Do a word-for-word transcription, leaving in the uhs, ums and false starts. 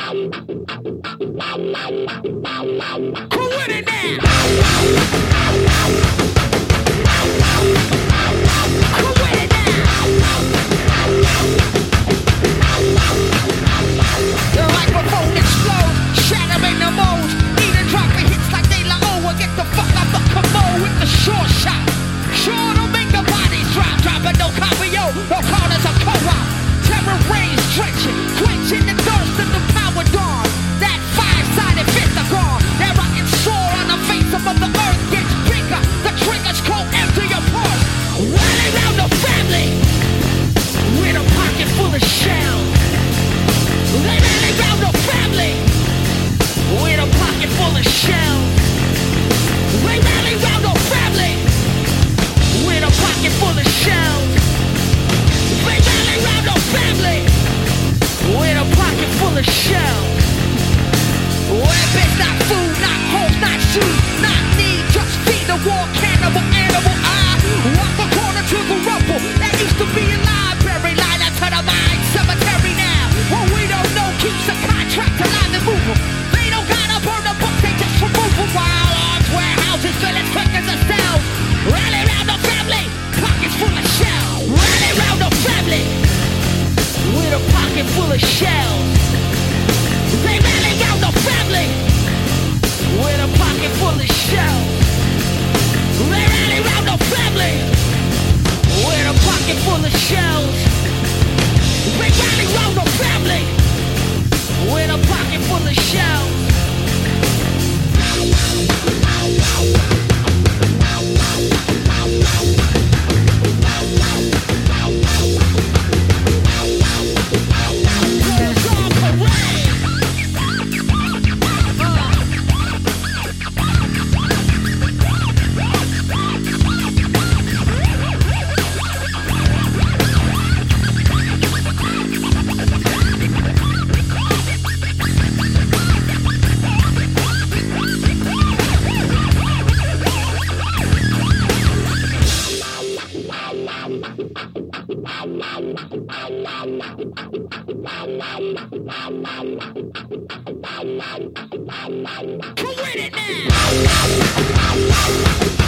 Who with it now? Who with it now? The microphone explodes, shattering the mold. Even dropping hits like De La O. Get the fuck out the commode with the short shot. Sure to make the bodies drop, dropping no copio, no corners of co-op. Terror rays stretching, quenching the thirst of the power dawn. That five-sided fist are gone. That rotten sore on the face of the earth gets bigger. The triggers cold empty your pulse. Rally round the family with a pocket full of shells. They rally round the family with a pocket full of shells. They rally round the family with a pocket full of shells. They rally round the family with a pocket full of shells. Weapons, not food, not homes, not shoes, not need, just feed the war cannibal animal. I walk the corner to the rubble that used to be a library, line up to the mine cemetery now. What we don't know keeps the contract alive and moving. They don't gotta burn the book, they just remove them. While arms, warehouses, filling quickers and cells. Rally round the family, pockets full of shells. Rally round the family with a pocket full of shells. They rally round the family with a pocket full of shells. They rally round the family with a pocket full of shells. They rally round the family with a pocket full of shells. Come with it now!